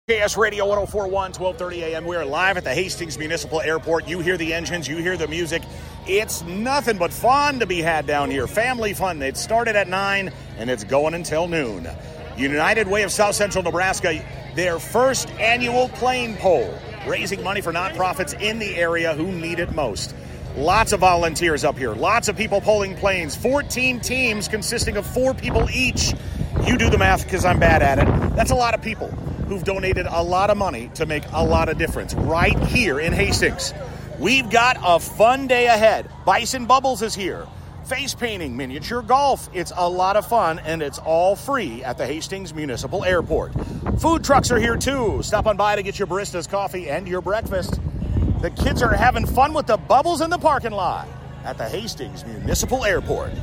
KS Radio 104.1, 12:30 a.m. We are live at the Hastings Municipal Airport. You hear the engines, you hear the music. It's nothing but fun to be had down here. Family fun. It started at 9 and it's going until noon. United Way of South Central Nebraska, their first annual plane poll, raising money for nonprofits in the area who need it most. Lots of volunteers up here. Lots of people pulling planes. 14 teams consisting of 4 people each. You do the math because I'm bad at it. That's a lot of people who've donated a lot of money to make a lot of difference right here in Hastings. We've got a fun day ahead. Bison Bubbles is here. Face painting, miniature golf. It's a lot of fun, and it's all free at the Hastings Municipal Airport. Food trucks are here, too. Stop on by to get your barista's coffee and your breakfast. The kids are having fun with the bubbles in the parking lot at the Hastings Municipal Airport.